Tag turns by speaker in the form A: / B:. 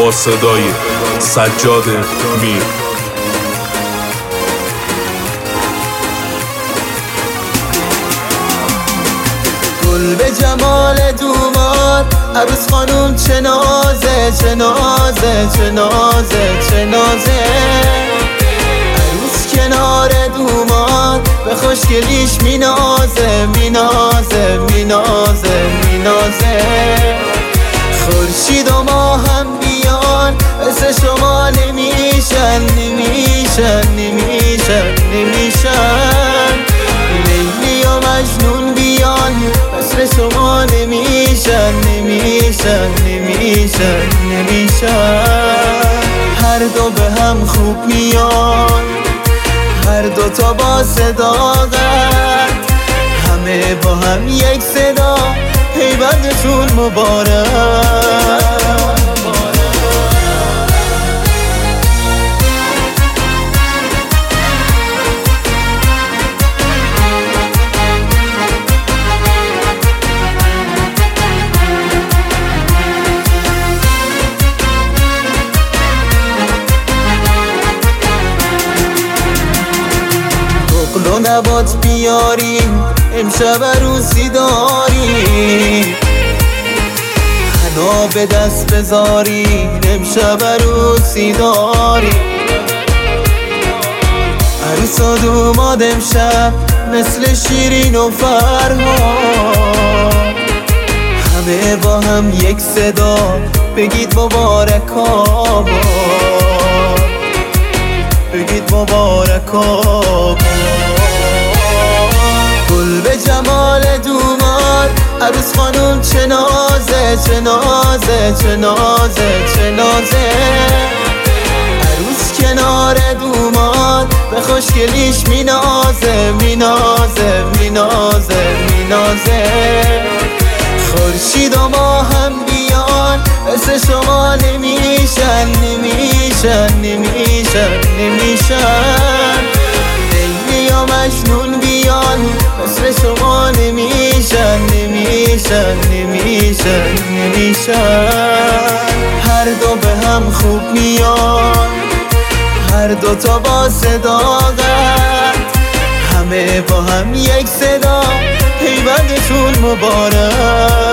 A: با صدای سجاد میر.
B: گل به جمال دومار، عروس خانوم چه نازه چه نازه چه نازه چه نازه. عروس کنار دومار به خوشگلیش مینازه مینازه مینازه مینازه. خورشید و ماه هم بیان مثل شما نمیشن نمیشن نمیشن نمیشن. لیلی و مجنون بیان مثل شما نمیشن نمیشن نمیشن نمیشن. هر دو به هم خوب میان، هر دو تا با صداقت، همه با هم یک صدا، پیوندشون مبارک. و نبات بیاریم امشب عروسی داریم، حنا به دست بذاریم امشب عروسی داریم. عروس و دوماد امشب مثل شیرین و فرهاد، همه با هم یک صدا بگید مبارک آباد، بگید مبارک آباد. گل به جمال دومار، عروس خانوم چه نازه چه نازه چه نازه چه نازه. عروس کنار دومار به خوشگلیش مینازه مینازه مینازه مینازه. خورشید و ماه هم بیان مثل شما نمیشن نمیشن نمیشن نمیشن. لیلی و مجنون بیان مثل شما نمیشن نمیشن نمیشن نمیشن. هر دو به هم خوب میان، هر دو تا با صداقت، همه با هم یک صدا، پیوندشون مبارک.